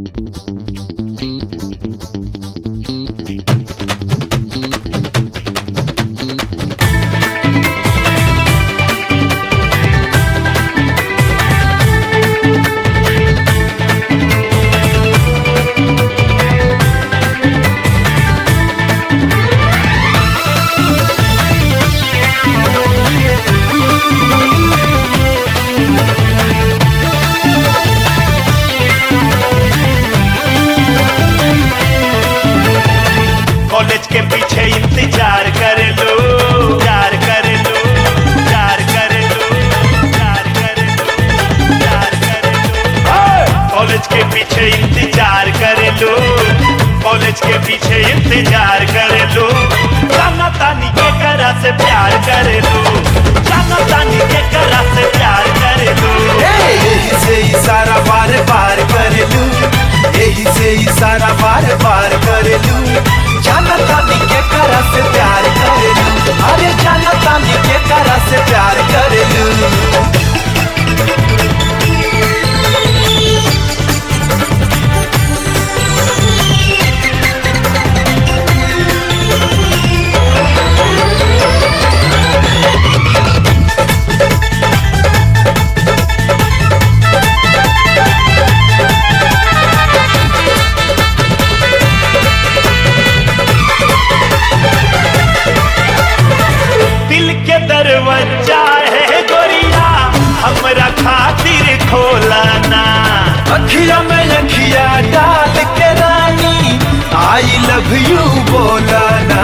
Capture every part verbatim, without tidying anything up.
College के पीछे इंतजार कर लो, प्यार कर लो, प्यार कर लो, प्यार कर लो, प्यार कर लो। कॉलेज के पीछे इंतजार कर लो, कॉलेज के पीछे इंतजार कर लो। जाना तानी के करा से प्यार कर लो, जाना तानी के करा से प्यार कर लो। यही से इशारा बार बार कर लूं, यही से इशारा बार बार कर लूं। जाना तानी के करा से प्यार कर लूं, अरे जाना तानी के करा से प्यार कर लूं। दिल के दरवाजा है गोरिया हमरा खातिर खोलाना। अखिया में अखिया डाल के रानी आई लव यू बोलाना।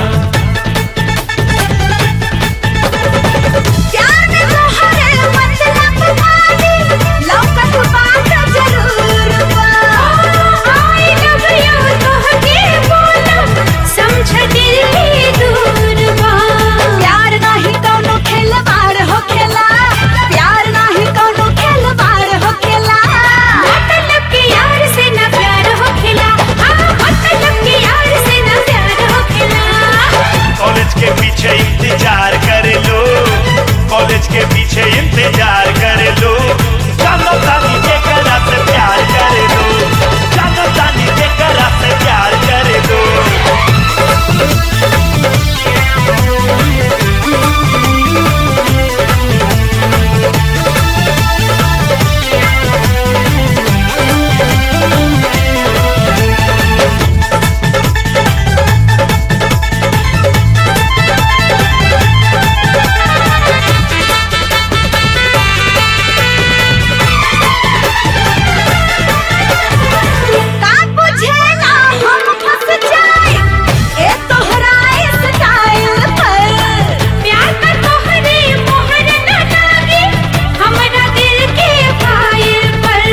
प्यार में तोहरे मतलब बानी, लौकत बात जरूर बा। आई लव यू तोहके बोलब, समझ दिल ही दूर बा। प्यार नाही कौनो खेलवार हो खेला, प्यार नाही कौनो खेलवार हो खेला। मतलब के यार से ना प्यार हो खेला, हाँ मतलब के यार से ना प्यार हो खेला। कॉलेज के पीछे इंतजार कर लो, कॉलेज के पीछे इंतजार कर लो। जानो तानी के करा से प्यार कर लो, जानो तानी के करा से प्यार कर लो। का बुझेला हम फंस जाए ए तोहरा स्टाइल पर। प्यार में तोहरे मोहर न लागे हमरा दिल के फाइल पर।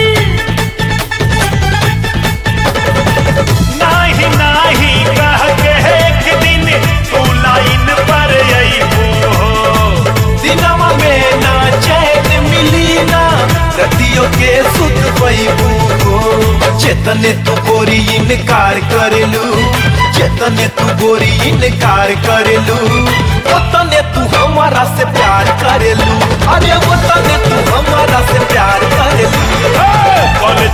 नाही नाही कह के एक दिन तू लाइन पर अइबू हो। दिनवा में ना चैन मिली ना रतियों के सुध पैबू हो। चेतने तू गोरी इनकार कर लू, चेतने तू गोरी इनकार कर लू। ओतने तू हमारा से प्यार कर लू, अरे ओतने तू हमारा से प्यार कर लू। कॉलेज